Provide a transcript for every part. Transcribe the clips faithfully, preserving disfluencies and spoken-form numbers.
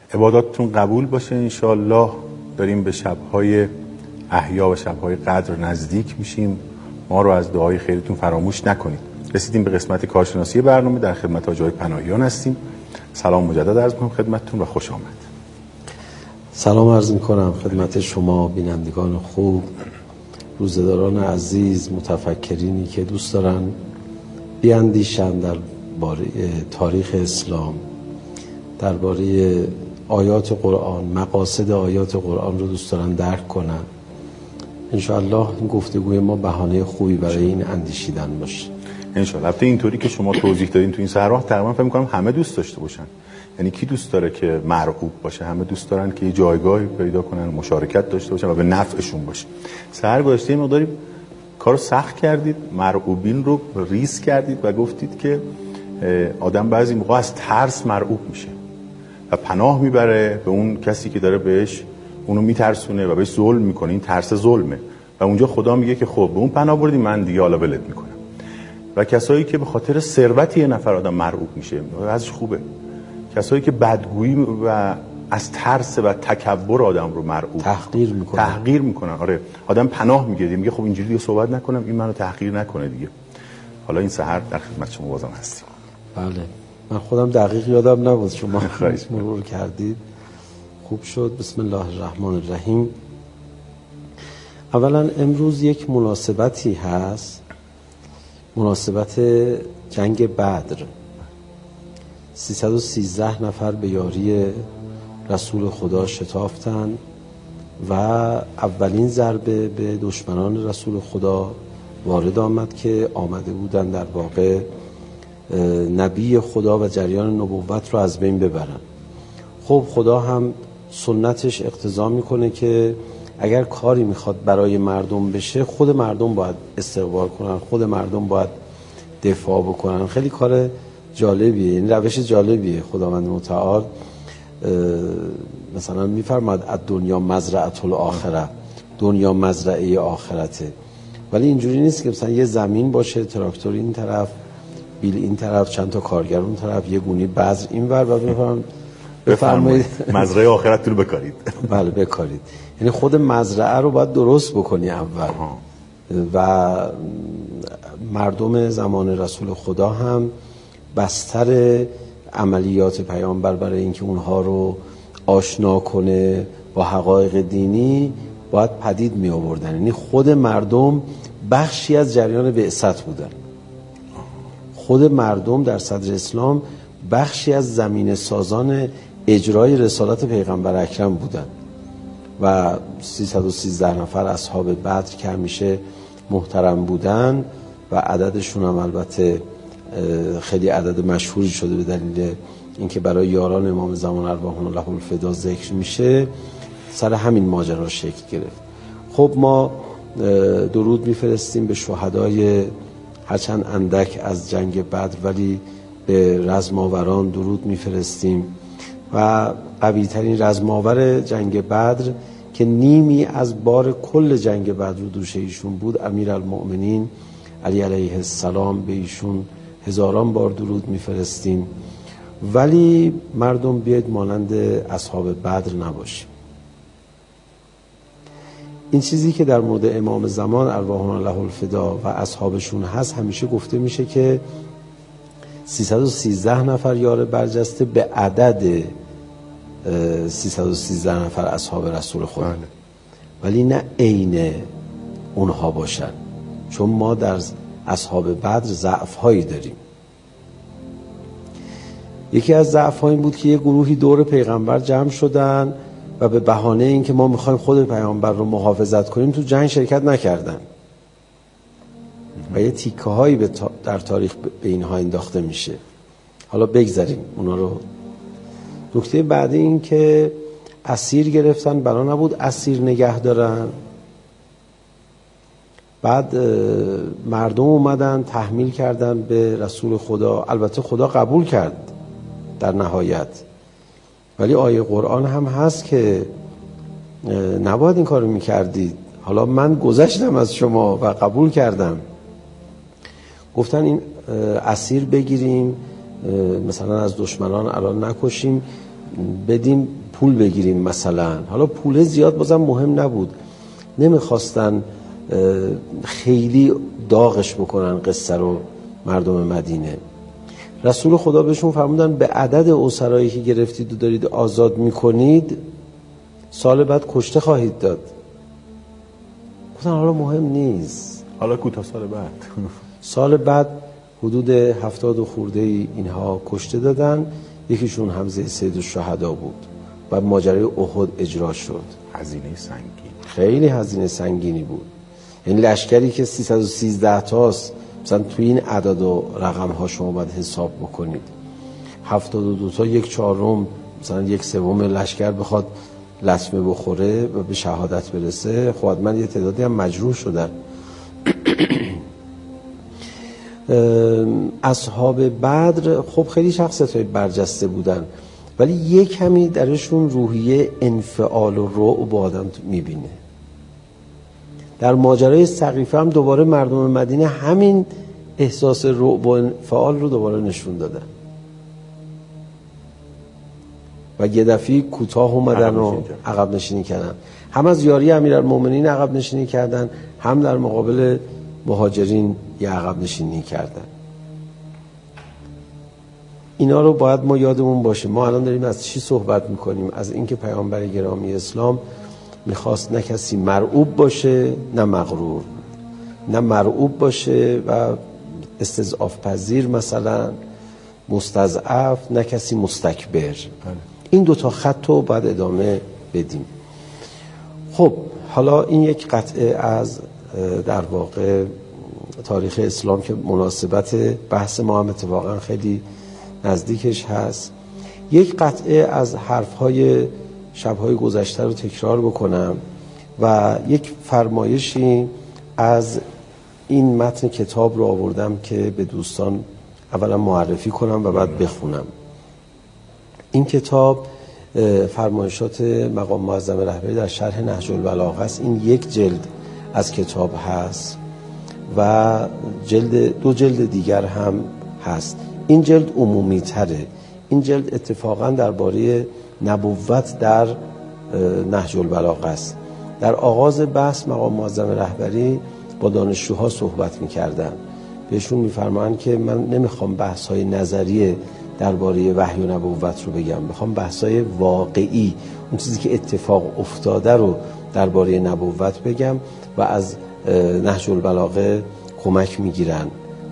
عباداتتون قبول باشه انشالله. داریم به شب‌های احیا و شب‌های قدر نزدیک میشیم. ما رو از دعای خیرتون فراموش نکنید. رسیدیم به قسمت کارشناسی برنامه. در خدمت حاج آقای پناهیان هستیم. سلام مجدد عرض می‌کنم خدمتتون و خوش آمد. سلام عرض می‌کنم خدمت شما بینندگان خوب، روزه‌داران عزیز، متفکرینی که دوست دارن بیاندیشن در باره تاریخ اسلام، درباره آیات قرآن، مقاصد آیات قرآن رو دوست دارن درک کنن. انشاءالله این گفتگوی ما بهانه خوبی برای این اندیشیدن باشه انشاءالله. البته اینطوری که شما توضیح دادین تو این سهراه تقریبا فکر می‌کنم همه دوست داشته باشن. یعنی کی دوست داره که مرغوب باشه؟ همه دوست دارن که یه جایگاهی پیدا کنن، مشارکت داشته باشن و به نفعشون باشه. سحر گذشته مقداری کارو سخت کردید، مرغوبین رو ریس کردید و گفتید که آدم بعضی موقع از ترس مرعوب میشه و پناه میبره به اون کسی که داره بهش اونو میترسونه و بهش ظلم میکنه. این ترس ظلمه و اونجا خدا میگه که خب به اون پناه بردی، من دیگه حالا ولت میکنم. و کسایی که به خاطر ثروت یه نفر آدم مرعوب میشه ازش خوبه. کسایی که بدگویی و از ترس و تکبر آدم رو مرعوب تحقیر میکنن تحقیر میکنن آره، آدم پناه میگیره، میگه خب اینجوری دیگه صحبت نکنم، این منو تحقیر نکنه دیگه. حالا این سحر در خدمت شما بازم هستیم. بله، من خودم دقیق یادم نبود، شما مرور کردید، خوب شد. بسم الله الرحمن الرحیم. اولا امروز یک مناسبتی هست، مناسبت جنگ بدر. سیصد و سیزده نفر به یاری رسول خدا شتافتند و اولین ضربه به دشمنان رسول خدا وارد آمد که آمده بودند در واقع نبی خدا و جریان نبوت رو از بین ببرن. خب خدا هم سنتش اقتضا میکنه که اگر کاری میخواد برای مردم بشه، خود مردم باید استقبال کنن، خود مردم باید دفاع بکنن. خیلی کار جالبیه، این روش جالبیه. خداوند متعال مثلا میفرماد از دنیا مزرعه الاخره، دنیا مزرعه آخرته. ولی اینجوری نیست که مثلا یه زمین باشه، تراکتور این طرف، بیل این طرف، چند تا کارگر اون طرف، یه گونی بذر این ور، بعد بفرمایید بفرمایید مزرعه آخرتتون رو بکارید. بله بکارید. یعنی خود مزرعه رو باید درست بکنی اول. و مردم زمان رسول خدا هم بستر عملیات پیامبر برای اینکه اونها رو آشنا کنه با حقایق دینی باید پدید می آوردن. یعنی خود مردم بخشی از جریان بعثت بودن. خود مردم در صدر اسلام بخشی از زمین سازان اجرای رسالت پیغمبر اکرم بودن و سیصد و سیزده نفر اصحاب بدر که همیشه محترم بودن و عددشون هم البته خیلی عدد مشهوری شده به دلیل اینکه برای یاران امام زمان ارواحهم الله الفدا ذکر میشه، سر همین ماجرا شکل گرفت. خب ما درود میفرستیم به شهدای هرچند اندک از جنگ بدر، ولی به رزماوران درود میفرستیم و قوی ترین رزماور جنگ بدر که نیمی از بار کل جنگ بدر رو دوش ایشون بود، امیرالمؤمنین علی علیه السلام، به ایشون هزاران بار درود میفرستیم. ولی مردم بیاید مانند اصحاب بدر نباشیم. این چیزی که در مورد امام زمان ارواحهم الله الفدا و اصحابشون هست همیشه گفته میشه که سیصد و سیزده نفر یار برجسته به عدد سیصد و سیزده نفر اصحاب رسول خدا، ولی نه عین اونها باشن، چون ما در اصحاب بدر ضعف هایی داریم. یکی از ضعف ها این بود که یه گروهی دور پیغمبر جمع شدن و به بهانه این که ما میخوایم خود پیامبر رو محافظت کنیم تو جنگ شرکت نکردن و یه تیکه هایی در تاریخ به اینها انداخته میشه. حالا بگذاریم اونا رو. نکته بعدی این که اسیر گرفتن، بنا نبود اسیر نگه دارن. بعد مردم اومدن تحمیل کردن به رسول خدا، البته خدا قبول کرد در نهایت، ولی آیه قرآن هم هست که نباید این کارو میکردید. حالا من گذشتم از شما و قبول کردم. گفتن این اسیر بگیریم، مثلا از دشمنان الان نکشیم، بدیم پول بگیریم مثلا. حالا پول زیاد بازم مهم نبود، نمیخواستن خیلی داغش بکنن قصه رو مردم مدینه. رسول خدا بهشون فرمودن به عدد اسرایی که گرفتید و دارید آزاد میکنید سال بعد کشته خواهید داد. گفتن حالا مهم نیست، حالا کوتاه سال بعد سال بعد حدود هفتاد و خورده ای اینها کشته دادن. یکیشون حمزه سید الشهدا بود و ماجرای احد اجرا شد. هزینه سنگین، خیلی هزینه سنگینی بود. این لشکری که سیصد و سیزده تاست، مثلا توی این عدد و رقم ها شما باید حساب بکنید. هفتاد و دو تا یک چهارم، مثلا یک سوم لشکر بخواد لطمه بخوره و به شهادت برسه، خب من یه تعدادی هم مجروح شدن. اصحاب بدر خب خیلی شخصیت‌های برجسته بودن، ولی یه کمی درشون روحیه انفعال و رعب آدم میبینه. در ماجرای سقیفه هم دوباره مردم مدینه همین احساس رعب و انفعال رو دوباره نشون دادن و یه دفعه کوتاه اومدن و عقب نشینی کردن. هم از یاری امیرالمومنین عقب نشینی کردن، هم در مقابل مهاجرین یه عقب نشینی کردن. اینا رو باید ما یادمون باشه. ما الان داریم از چی صحبت میکنیم؟ از اینکه پیامبر گرامی اسلام میخواست نه کسی مرعوب باشه نه مغرور، نه مرعوب باشه و استضعاف پذیر مثلا مستضعف، نه کسی مستکبر. این دوتا خط رو باید ادامه بدیم. خب حالا این یک قطعه از در واقع تاریخ اسلام که مناسبت بحث ما هم اتفاقا خیلی نزدیکش هست. یک قطعه از حرفهای شبهای گذشته رو تکرار بکنم و یک فرمایشی از این متن کتاب رو آوردم که به دوستان اولا معرفی کنم و بعد بخونم. این کتاب فرمایشات مقام معظم رهبری در شرح نهج البلاغه است. این یک جلد از کتاب هست و جلد دو جلد دیگر هم هست. این جلد عمومی تره. این جلد اتفاقا درباره نبوت در نهج البلاغه است. در آغاز بحث مقام معظم رهبری با دانشجوها صحبت می‌کردن. بهشون می‌فرمایند که من نمی‌خوام بحث‌های نظریه درباره وحی و نبوت رو بگم، می‌خوام بحث‌های واقعی، اون چیزی که اتفاق افتاده رو درباره نبوت بگم و از نهج البلاغه کمک می‌گیرن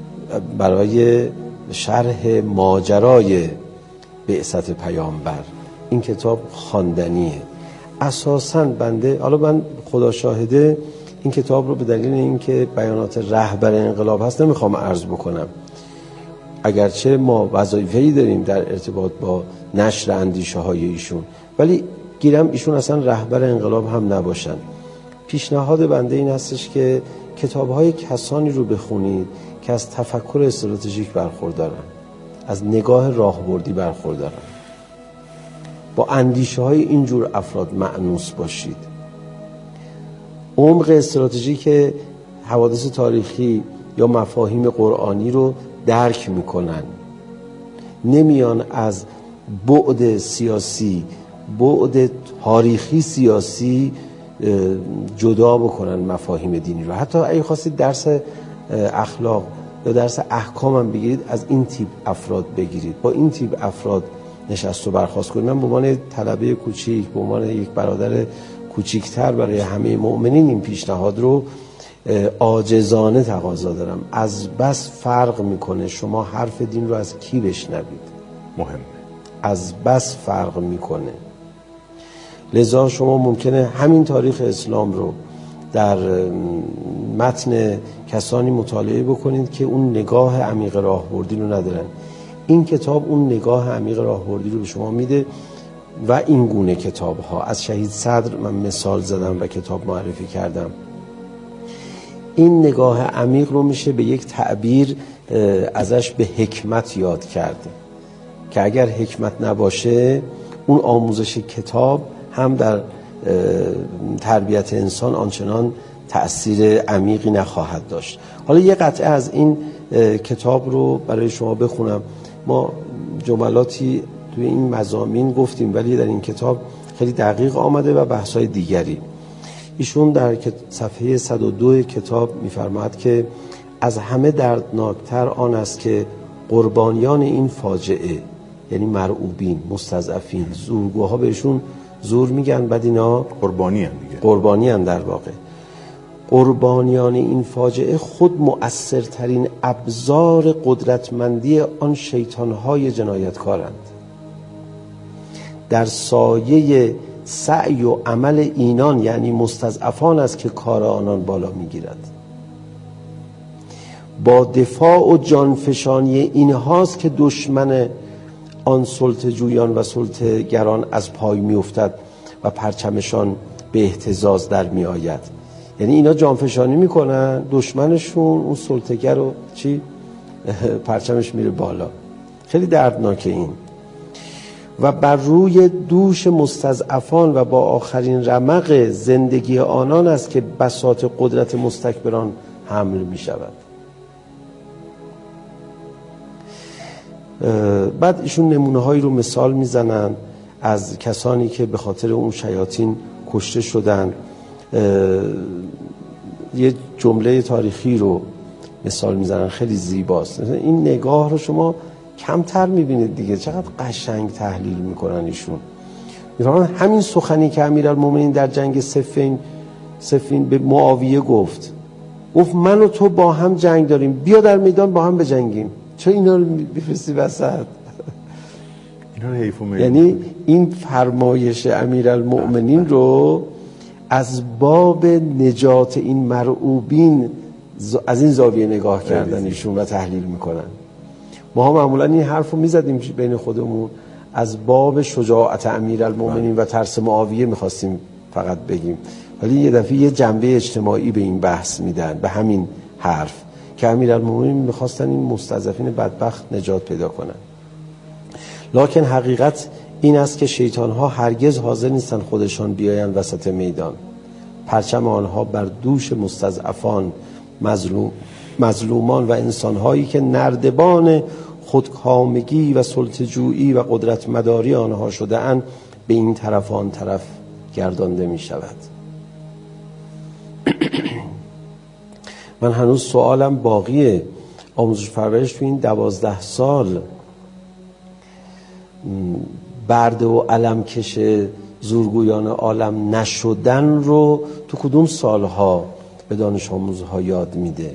برای شرح ماجرای بعثت پیامبر. این کتاب خواندنیه. اساساً بنده، حالا من خدا شاهده این کتاب رو به دلیل اینکه بیانات رهبر انقلاب هست نمیخوام عرض بکنم، اگرچه ما وظایفه‌ای داریم در ارتباط با نشر اندیشه های ایشون، ولی گیرم ایشون اصلا رهبر انقلاب هم نباشن. پیشنهاد بنده این هستش که کتاب‌های کسانی رو بخونید که از تفکر استراتژیک برخوردارن، از نگاه راهبردی برخوردارن، با اندیشه های اینجور افراد مأنوس باشید. عمق استراتژیک حوادث تاریخی یا مفاهیم قرآنی رو درک میکنن، نمیان از بعد سیاسی، بعد تاریخی سیاسی جدا بکنن مفاهیم دینی رو. حتی اگه خواستید درس اخلاق یا درس احکام هم بگیرید از این تیپ افراد بگیرید، با این تیپ افراد نشست و برخاست کنید. من به عنوان طلبه کوچیک، به عنوان یک برادر کوچیکتر برای همه مؤمنین این پیشنهاد رو عاجزانه تقاضا دارم. از بس فرق میکنه شما حرف دین رو از کی بشنوید، مهمه. از بس فرق میکنه. لذا شما ممکنه همین تاریخ اسلام رو در متن کسانی مطالعه بکنید که اون نگاه عمیق راهبردی رو ندارن. این کتاب اون نگاه عمیق راهبردی رو به شما میده و این گونه کتاب ها از شهید صدر من مثال زدم و کتاب معرفی کردم. این نگاه عمیق رو میشه به یک تعبیر ازش به حکمت یاد کرد که اگر حکمت نباشه اون آموزش کتاب هم در تربیت انسان آنچنان تأثیر عمیقی نخواهد داشت. حالا یه قطعه از این کتاب رو برای شما بخونم. ما جملاتی توی این مضامین گفتیم، ولی در این کتاب خیلی دقیق آمده و بحث‌های دیگری. ایشون در صفحه صد و دو کتاب می‌فرماید که از همه دردناکتر آن است که قربانیان این فاجعه، یعنی مرعوبین، مستضعفین، زورگوها بهشون زور میگن، بعد اینا قربانی هم دیگه قربانی هم در واقع قربانیان این فاجعه خود مؤثرترین ابزار قدرتمندی آن شیطانهای جنایتکارند. در سایه سعی و عمل اینان، یعنی مستضعفان، است که کار آنان بالا میگیرد. با دفاع و جانفشانی اینهاست که دشمن آن سلطه‌جویان و سلطه‌گران از پای میافتد و پرچمشان به اهتزاز در می آید. یعنی اینا جانفشانی میکنن، دشمنشون اون سلطه‌گر رو چی؟ پرچمش میره بالا. خیلی دردناکه این. و بر روی دوش مستضعفان و با آخرین رمق زندگی آنان است که بساط قدرت مستکبران حمل می شود. بعد ایشون نمونه هایی رو مثال میزنن از کسانی که به خاطر اون شیاطین کشته شدن. یه جمله تاریخی رو مثال میزنن، خیلی زیباست. این نگاه رو شما کمتر میبینید دیگه، چقدر قشنگ تحلیل میکنن ایشون. میفرمان همین سخنی که امیرالمومنین در جنگ صفین صفین به معاویه گفت، گفت من و تو با هم جنگ داریم، بیا در میدان با هم بجنگیم. چه اینا رو میفرستی وسط؟ اینا رو حیف و میل. یعنی این فرمایش امیرالمؤمنین رو از باب نجات این مرعوبین از این زاویه نگاه کردن ایشون و تحلیل میکنن. ما هم معمولا این حرف رو میزدیم بین خودمون، از باب شجاعت امیرالمؤمنین و ترس معاویه میخواستیم فقط بگیم، ولی یه دفعه یه جنبه اجتماعی به این بحث میدن، به همین حرف که امیرالمؤمنین میخواستن این مستضعفین بدبخت نجات پیدا کنن. لکن حقیقت این است که شیطانها هرگز حاضر نیستن خودشان بیایند وسط میدان. پرچم آنها بر دوش مستضعفان، مظلوم مظلومان و انسانهایی که نردبان خودکامگی و سلطه‌جویی و قدرت مداری آنها شده اند به این طرف آن طرف گردانده می شود. من هنوز سوالم باقیه. آموزش پرورش تو این دوازده سال برده و علم کش زورگویان عالم نشدن رو تو کدوم سالها به دانش آموزها یاد میده؟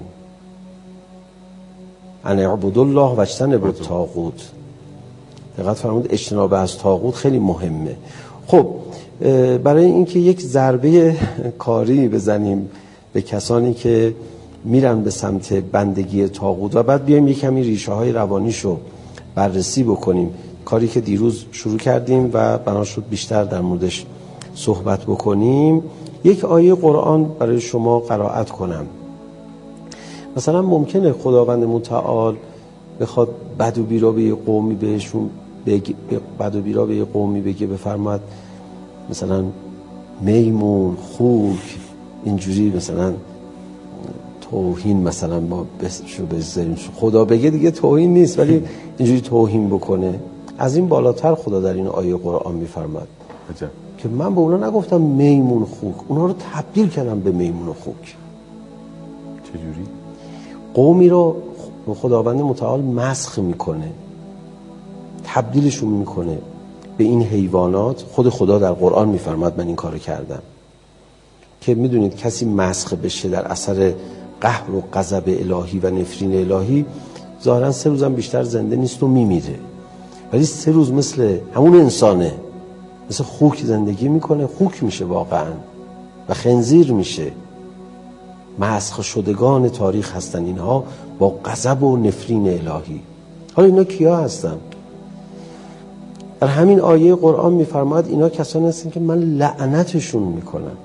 ان اعبدوا الله و اجتنبوا الطاغوت. دقت فرمود اجتناب از طاغوت خیلی مهمه. خب برای اینکه یک ضربه کاری بزنیم به کسانی که میرن به سمت بندگی طاغوت و بعد بیایم یک کمی ریشه های روانیشو بررسی بکنیم، کاری که دیروز شروع کردیم و بنا شد بیشتر در موردش صحبت بکنیم، یک آیه قرآن برای شما قرائت کنم. مثلا ممکنه خداوند متعال بخواد بد و بیرا به یه قومی بهشون بگه، بد و بیرا به یه قومی بگه، بفرماد مثلا میمون، خوک، اینجوری مثلا توهین مثلا ما بشو بذاریم، خدا بگه دیگه توهین نیست، ولی اینجوری توهین بکنه. از این بالاتر خدا در این آیه قرآن میفرماد که من به اونا نگفتم میمون خوک، اونا رو تبدیل کردم به میمون و خوک. چجوری؟ قومی رو خداوند متعال مسخ میکنه، تبدیلشون میکنه به این حیوانات. خود خدا در قرآن میفرماد من این کارو کردم. که میدونید کسی مسخ بشه در اثر قهر و غضب الهی و نفرین الهی، ظاهرا سه روزم بیشتر زنده نیست و میمیره، ولی سه روز مثل همون انسانه، مثل خوک زندگی میکنه، خوک میشه واقعا و خنزیر میشه. مسخ شدگان تاریخ هستن اینها با غضب و نفرین الهی. حالا اینا کیا هستن؟ در همین آیه قرآن میفرماید اینا کسانی هستن که من لعنتشون میکنم.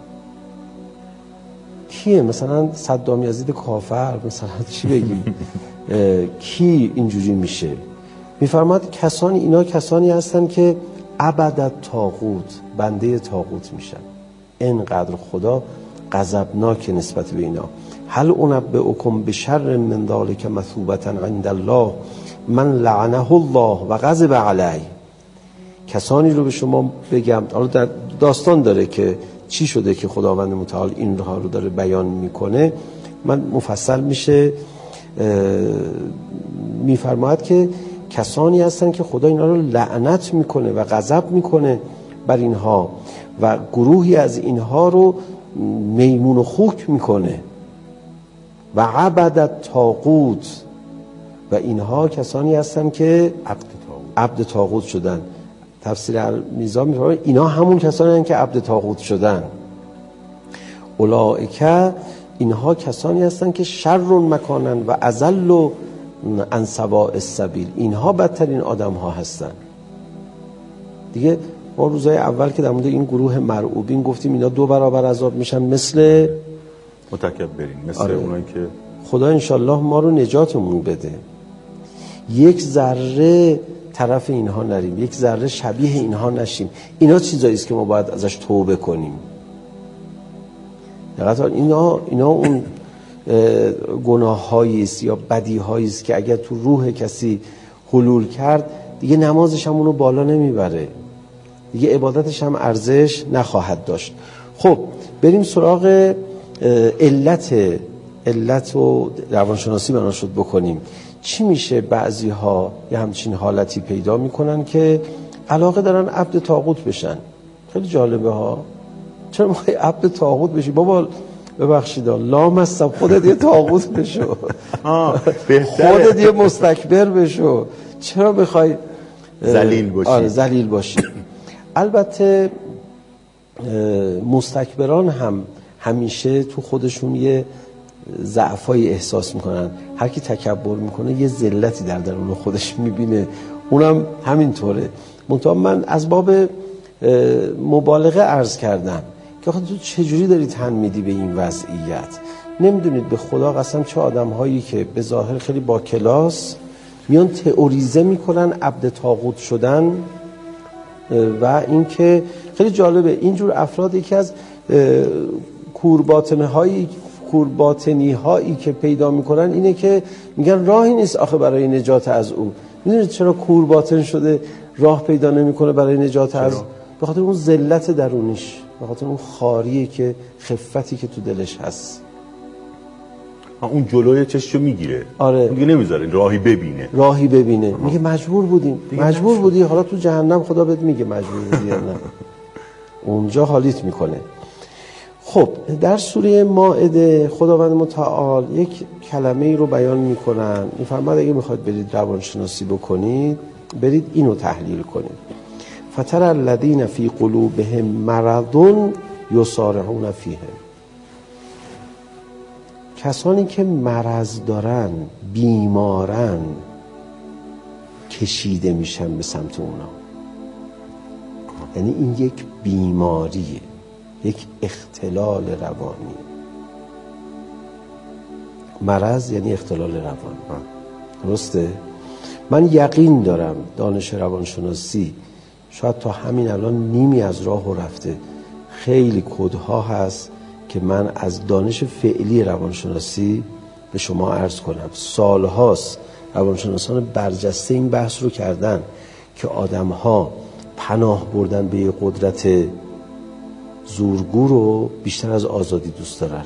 کیه؟ مثلا صدام یزید کافر، مثلا چی بگیم؟ کی اینجوری میشه؟ میفرماید کسانی، اینا کسانی هستن که عبدت طاغوت، بنده طاغوت میشن. اینقدر خدا غضبناک نسبت به اینا. هل انبئکم بشر من ذلک مثوبة عند الله من لعنه الله و غضب علیه. کسانی رو به شما بگم. حالا در داستان داره که چی شده که خداوند متعال اینها رو داره بیان میکنه. من مفصل میشه میفرماید که کسانی هستن که خدا اینا رو لعنت میکنه و غضب میکنه بر اینها و گروهی از اینها رو میمون و خوک میکنه و عبدت طاغوت، و اینها کسانی هستن که عبد طاغوت شدن. تفسیر میزان میفرماید اینا همون کسانی هستن که عبد طاغوت شدن. اولئک، اینها کسانی هستن که شر مکانن و اضل عن سواء السبیل، اینها بدترین آدم ها هستن. دیگه ما روزای اول که در مورد این گروه مرعوبین گفتیم اینا دو برابر عذاب میشن مثل متکبرین، مثل آره. اونایی که خدا انشالله ما رو نجاتمون بده، یک ذره طرف اینها نریم، یک ذره شبیه اینها نشیم. اینا چیزایی است که ما باید ازش توبه کنیم. دقیقاً اینا اینا اون گناه‌هایی است یا بدی‌هایی است که اگر تو روح کسی حلول کرد دیگه نمازش هم اونو بالا نمیبره، دیگه عبادتش هم ارزش نخواهد داشت. خب بریم سراغ علت علت و روانشناسی بنا شد بکنیم. چی میشه بعضی ها یه همچین حالتی پیدا میکنن که علاقه دارن عبد طاغوت بشن؟ خیلی جالبه ها. چرا میخوای عبد طاغوت بشی؟ بابا ببخشید لام هستم، خودت یه طاغوت بشو، خودت یه مستکبر بشو، چرا میخوای ذلیل باشی؟ آره ذلیل باشی. البته مستکبران هم همیشه تو خودشون یه ضعفایی احساس میکنن. هر کی تکبر میکنه یه ذلتی در درون خودش میبینه، اونم همینطوره. منتها من از باب مبالغه عرض کردم که آخه تو چجوری داری تن میدی به این وضعیت؟ نمیدونید به خدا قسم چه آدم هایی که به ظاهر خیلی با کلاس میان تئوریزه میکنن عبد طاغوت شدن. و اینکه خیلی جالبه اینجور افراد یکی از کورباطنه هایی کورباطنی هایی که پیدا میکنن اینه که میگن راهی نیست آخه برای نجات از او. میدونید چرا کورباطن شده راه پیدا نمیکنه برای نجات چرا؟ از به خاطر اون ذلت درونیش، به خاطر اون خاریه که خفتی که تو دلش هست. اون جلوی چششو میگیره. آره. دیگه نمیذاره راهی ببینه. راهی ببینه. آه. میگه مجبور بودیم. مجبور نشد. بودی حالا تو جهنم خدا بهت میگه مجبور بودی یا نه. اونجا حالیت میکنه. خب در سوره مائده خداوند متعال یک کلمه ای رو بیان میکنن. میفرماد اگه میخواید برید روانشناسی بکنید برید اینو تحلیل کنید. فتر الذین فی قلوبهم مرض یسارعون فیه. کسانی که مرض دارن، بیمارن، کشیده میشن به سمت اونا. یعنی این یک بیماریه، یک اختلال روانی. مرض یعنی اختلال روانی. درسته؟ من یقین دارم دانش روانشناسی شاید تا همین الان نیمی از راهو رفته. خیلی کدها هست که من از دانش فعلی روانشناسی به شما عرض کنم. سالهاست روانشناسان برجسته این بحث رو کردن که آدم‌ها پناه بردن به یه قدرت زورگو رو بیشتر از آزادی دوست دارن.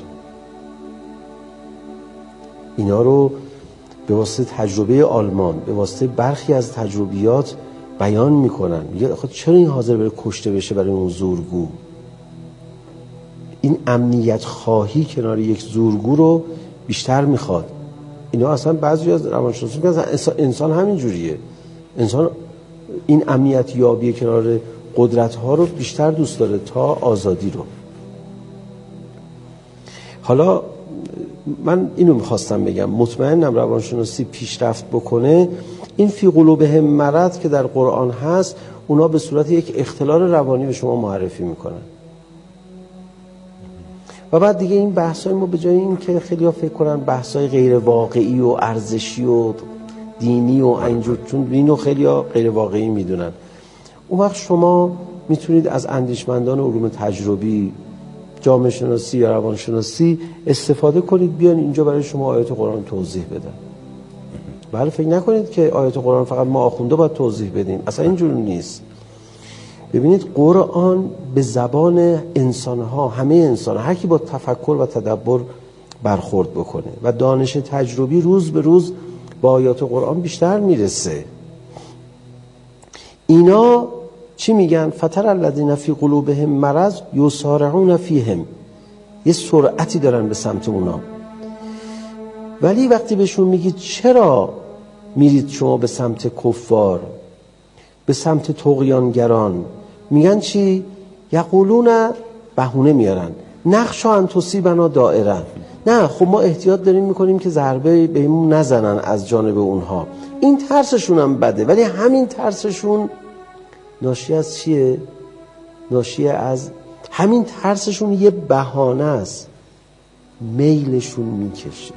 اینا رو به واسطه تجربه آلمان، به واسطه برخی از تجربیات بیان میکنن. میگه آخه چرا این حاضر بره کشته بشه برای اون زورگو؟ این امنیت خواهی کنار یک زورگو رو بیشتر میخواد. اینا اصلا بعضی از روانشناسان میگن انسان, انسان همین جوریه. انسان این امنیت یابی کنار قدرت ها رو بیشتر دوست داره تا آزادی رو. حالا من اینو میخواستم بگم، مطمئنم روانشناسی پیشرفت بکنه این فی قلوبهم مرض که در قرآن هست اونا به صورت یک اختلال روانی به شما معرفی میکنن. و بعد دیگه این بحثای ما به جای این که خیلی ها فکر کنن بحثای غیر واقعی و ارزشی و دینی و اینجور، چون اینو خیلی ها غیر واقعی میدونن، اون وقت شما میتونید از اندیشمندان علوم تجربی، جامعه شناسی یا روانشناسی استفاده کنید، بیان اینجا برای شما آیات قرآن توضیح بدن. بله فکر نکنید که آیات قرآن فقط ما آخونده باید توضیح بدیم، اصلا اینجور نیست. ببینید قرآن به زبان انسانها، همه انسان، هر کی با تفکر و تدبر برخورد بکنه و دانش تجربی روز به روز با آیات قرآن بیشتر میرسه. اینا چی میگن؟ فتر الذین فی قلوبهم مرض یسارعون فیهم، یه سرعتی دارن به سمت اونا. ولی وقتی بهشون میگید چرا میرید شما به سمت کفار، به سمت طغیانگران، میگن چی؟ یقولون، بهونه میارن، نخشا ان تصیبنا دائره، نه خب ما احتیاط داریم میکنیم که ضربه بهمون نزنن از جانب اونها. این ترسشون هم بده، ولی همین ترسشون ناشی از چیه؟ ناشی از همین ترسشون یه بهانه است، میلشون میکشه.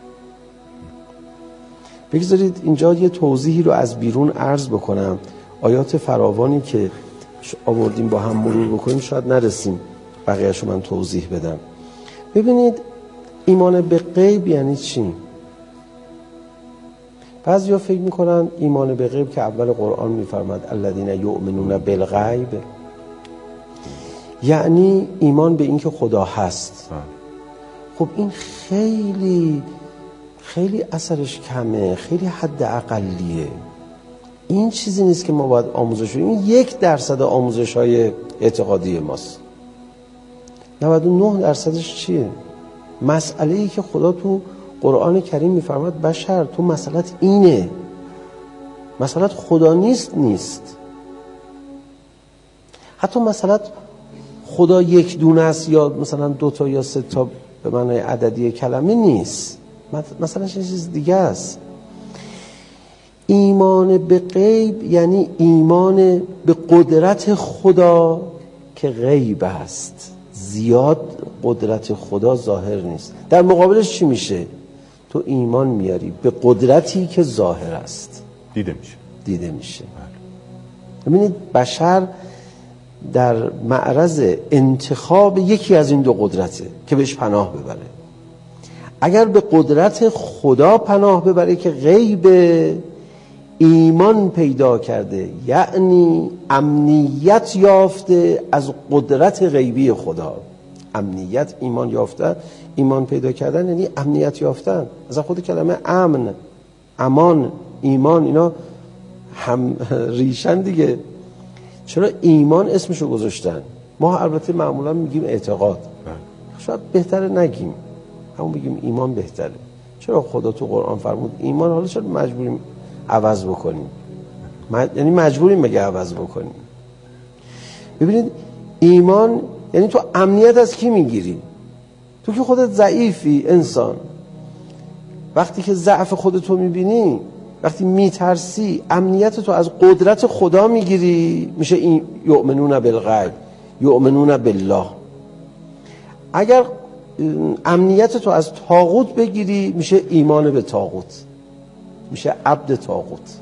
بگذارید اینجا یه توضیحی رو از بیرون عرض بکنم. آیات فراوانی که آوردیم با هم مرور بکنیم، شاید نرسیم بقیه‌شو من توضیح بدم. ببینید ایمان به غیب یعنی چی؟ بعضیا فکر میکنن ایمان به غیب که اول قرآن میفرماد الذین یؤمنون بالغیب، یعنی ایمان به این که خدا هست. خب این خیلی خیلی اثرش کمه، خیلی حد اقلیه. این چیزی نیست که ما باید آموزش بدیم. این یک درصد آموزش های اعتقادی ماست. نود و نه درصدش چیه؟ مسئله ای که خدا تو قرآن کریم میفرماد بشر تو مسئلت اینه، مسئلت خدا نیست نیست حتی مسئلت خدا یک دونه است یا مثلا دو تا یا سه تا به معنای عددی کلمه نیست، مثلا چیز دیگه است. ایمان به غیب یعنی ایمان به قدرت خدا که غیب است، زیاد قدرت خدا ظاهر نیست. در مقابلش چی میشه؟ تو ایمان میاری به قدرتی که ظاهر است، دیده میشه دیده میشه. ببینید بشر در معرض انتخاب یکی از این دو قدرته که بهش پناه ببره. اگر به قدرت خدا پناه ببره که غیب، ایمان پیدا کرده، یعنی امنیت یافته از قدرت غیبی خدا. امنیت، ایمان یافتن، ایمان پیدا کردن یعنی امنیت یافتن. از خود کلمه امن، امان، ایمان اینا هم ریشن دیگه. چرا ایمان اسمشو گذاشتن؟ ما البته معمولا میگیم اعتقاد، شاید بهتره نگیم، همون بگیم ایمان بهتره. چرا خدا تو قرآن فرمود ایمان؟ حالا چرا مجبوریم عوض بکنیم؟ مج... یعنی مجبوریم بگه عوض بکنیم. ببینید ایمان یعنی تو امنیت از کی میگیری؟ تو که خودت ضعیفی انسان، وقتی که ضعف خودتو میبینی، وقتی میترسی، امنیت تو از قدرت خدا میگیری، میشه این یؤمنون بالغیب، یؤمنون بالله. اگر امنیت تو از طاغوت بگیری، میشه ایمان به طاغوت، میشه عبد طاغوت.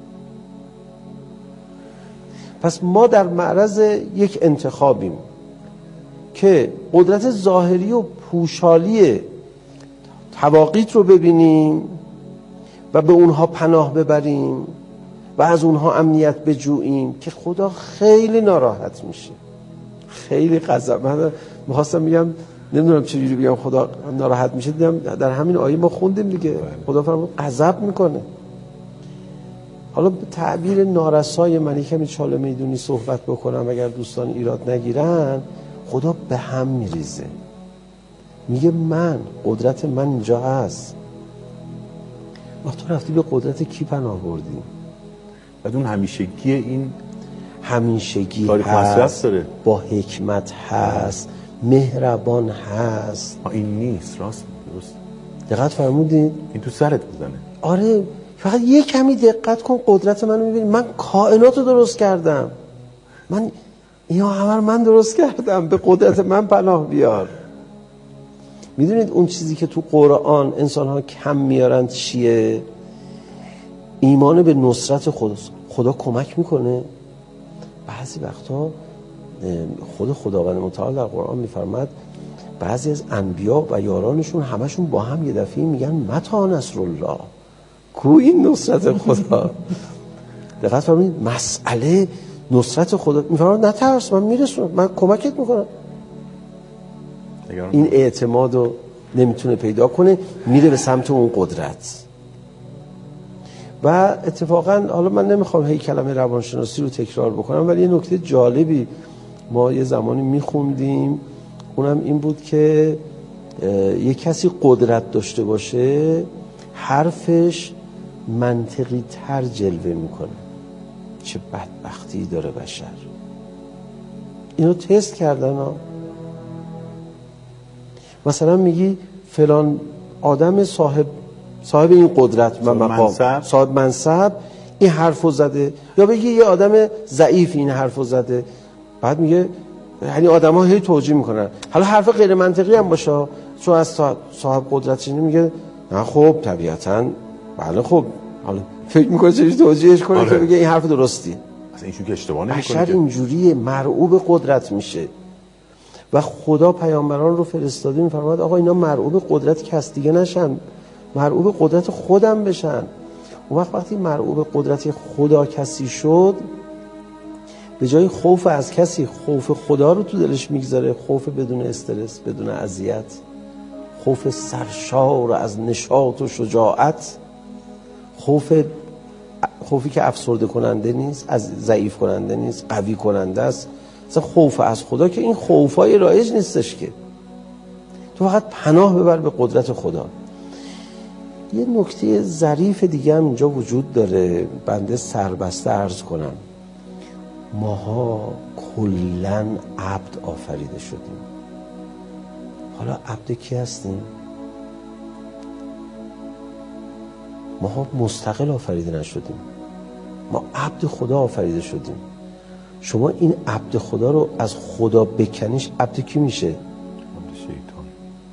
پس ما در معرض یک انتخابیم که قدرت ظاهری و پوشالی تواقیت رو ببینیم و به اونها پناه ببریم و از اونها امنیت بجوییم که خدا خیلی ناراحت میشه، خیلی غضب. من میخواستم بگم نمیدونم چجوری بگم خدا ناراحت میشه، دیدم در همین آیه ما خوندیم دیگه، خدا فرمود غضب میکنه. حالا به تعبیر نارسای من یکمی چاله میدونی صحبت بکنم، اگر دوستان ایراد نگیرن، خدا به هم میریزه، میگه من قدرت من اینجا هست. ما تو رفتی به قدرت کی پناه بردی؟ بعد اون همیشگی، این همیشگی هست، داره. با حکمت هست، مهربان هست. این نیست، راست درست دقت فرمودین؟ این تو سرت بزنه. آره فقط یه کمی دقت کن، قدرت منو میبینی. من کائنات رو درست کردم، من اینا همه رو من درست کردم، به قدرت من پناه بیار. میدونید اون چیزی که تو قرآن انسان ها کم میارن چیه؟ ایمان به نصرت خدا. خدا کمک میکنه. بعضی وقتا خود خداوند متعال در قرآن میفرماد بعضی از انبیا و یارانشون همشون با هم یه دفعه میگن متی نصر الله، کو این نصرت خدا؟ دقت فرمایید مسئله نصرت خدا میفرماد نترس، من میرسونم، من کمکت میکنم. این اعتماد رو نمیتونه پیدا کنه، میره به سمت اون قدرت. و اتفاقا حالا من نمیخوام هی کلمه روانشناسی رو تکرار بکنم، ولی یه نکته جالبی ما یه زمانی میخوندیم، اونم این بود که یه کسی قدرت داشته باشه حرفش منطقی تر جلوه میکنه. چه بدبختی داره بشر. اینو تست کردن ها. مثلا میگی فلان آدم صاحب صاحب این قدرت و مقام، صاحب منصب این حرفو زده، یا بگی یه آدم ضعیف این حرفو زده، بعد میگه یعنی آدما هی توجیه میکنن. حالا حرف غیر منطقی هم باشه، چون از صاحب قدرت چینی میگه نه خب طبیعتاً بله خب، حالا فکر میکنه چجوری توجیهش کنه. آره. که بگه این حرف درستی. اصلا اینجوری که اشتباه نمیکنه. بشر اینجوریه، مرعوب قدرت میشه. و خدا پیامبران رو فرستاده میفرماد آقا اینا مرعوب قدرت کس دیگه نشن، مرعوب قدرت خودم بشن. اون وقت وقتی مرعوب قدرت خدا کسی شد، به جای خوف از کسی خوف خدا رو تو دلش میگذاره، خوف بدون استرس، بدون اذیت، خوف سرشار از نشاط و شجاعت، خوف خوفی که افسرده کننده نیست، از ضعیف کننده نیست، قوی کننده است. مثلا خوف از خدا که این خوفای رایج نیستش، که تو فقط پناه ببر به قدرت خدا. یه نکته ظریف دیگه هم اینجا وجود داره، بنده سربسته عرض کنم. ماها کلن عبد آفریده شدیم. حالا عبد کی هستیم؟ ماها مستقل آفریده نشدیم، ما عبد خدا آفریده شدیم. شما این عبد خدا رو از خدا بکنیش، عبد کی میشه؟ عبد شیطان.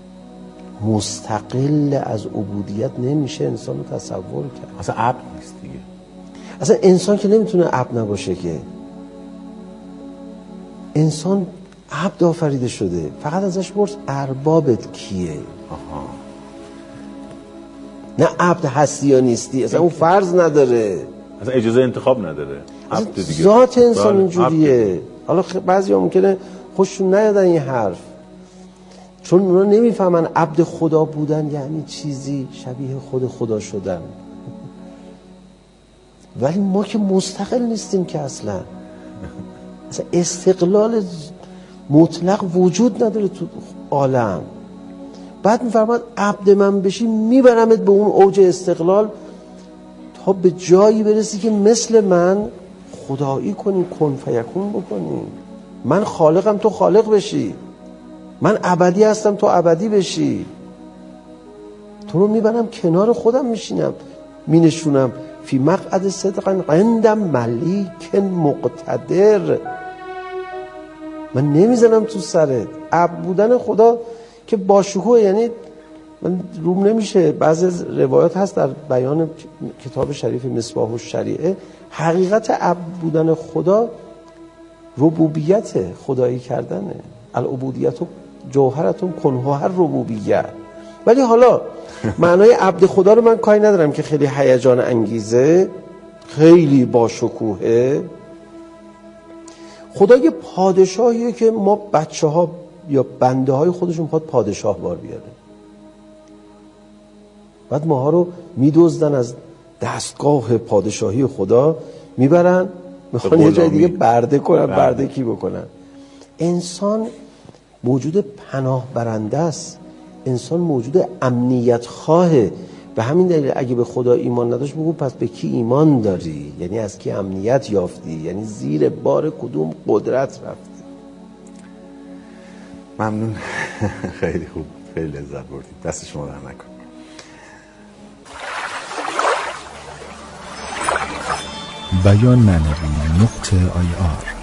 مستقل از عبودیت نمیشه انسان رو تصور کرد. اصلا عبد نیست دیگه. اصلا انسان که نمیتونه عبد نباشه که. انسان عبد آفریده شده، فقط ازش پرس اربابت کیه. آها. نه عبد هستی یا نیستی، اصلا اون فرض نداره، اصلا اجازه انتخاب نداره. عبد دیگه ذات انسان اینجوریه. حالا بعضیا ممکنه خوششون نیادن این حرف، چون اونا نمیفهمن عبد خدا بودن یعنی چیزی شبیه خود خدا شدن. ولی ما که مستقل نیستیم که اصلا اصلا استقلال مطلق وجود نداره تو عالم. بعد میفرماد عبد من بشی میبرمت به اون اوج استقلال تا به جایی برسی که مثل من خدایی کنی، کن فیکون بکنی. من خالقم تو خالق بشی، من ابدی هستم تو ابدی بشی. تو رو میبرم کنار خودم میشینم مینشونم فی مقعد صدق عند ملیک مقتدر. من نمیزنم تو سرت. عبد بودن خدا که با شکوه، یعنی من روم نمیشه. بعضی روایات هست در بیان کتاب شریف مصباح الشریعه، حقیقت عبد بودن خدا ربوبیت، خدایی کردنه. العبودیت جوهرتون کنها هر ربوبیت. ولی حالا معنای عبد خدا رو من کاری ندارم که خیلی هیجان انگیزه، خیلی با شکوهه. خدا یه پادشاهیه که ما بچه ها یا بنده های خودشون میخواد پادشاه بار بیاره، بعد ماها رو میدزدن از دستگاه پادشاهی خدا، میبرن میخوان یه جای دیگه برده کنن. برده, برده کی بکنن؟ انسان موجود پناه برنده است، انسان موجود امنیت خواهه. به همین دلیل اگه به خدا ایمان نداشت بگو پس به کی ایمان داری؟ یعنی از کی امنیت یافتی؟ یعنی زیر بار کدوم قدرت رفتی؟ ممنون. خیلی خوب، خیلی لذت بردیم. دست شما در نکن. بیان معنوی نقطه آی آر